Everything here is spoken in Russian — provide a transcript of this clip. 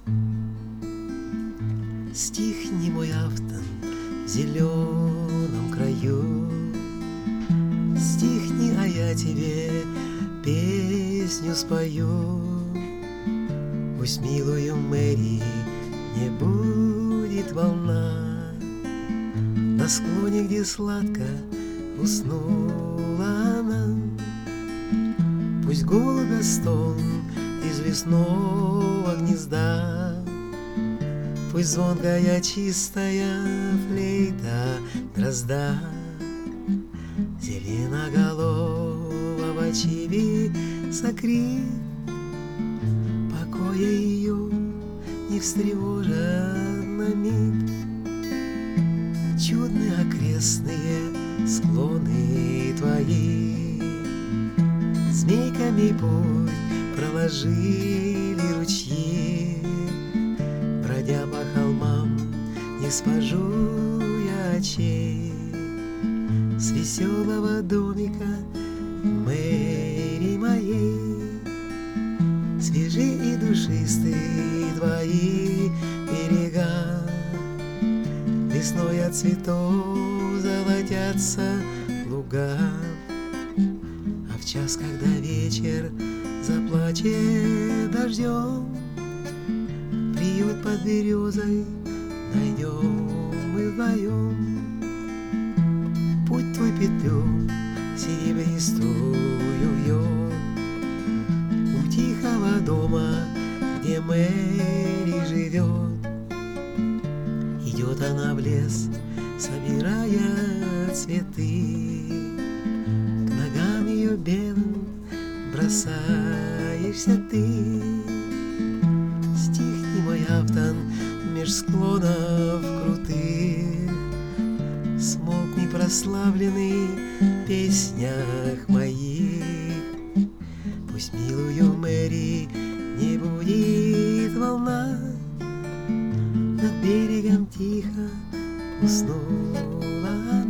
Стихни, мой Афтон, в зеленом краю. Стихни, а я тебе песню спою. Пусть милую Мэри не будет волна на склоне, где сладко уснула она. Пусть голубя стон из лесного гнезда, пусть звонкая чистая флейта дрозда зеленоголового чибиса крик покоя ее не встревожит на миг. Чудны окрестные склоны твои, змейками путь проложили ручьи. Бродя по холмам, не спожу я очей с веселого домика Мэри моей. Свежи и душистые твои берега, весной от цветов золотятся луга. А в час, когда вечер заплачет дождем, приют под березой найдем мы вдвоем. Путь твой петлю серебристую вьет у тихого дома, где Мэри живет. Идет она в лес, собирая цветы, к ногам ее белым бросаешься ты. Стихни, мой Афтон, меж склонов крутых, смолкни, прославленный в песнях моих. Пусть милую Мэри не будет волна, над берегом тихо уснула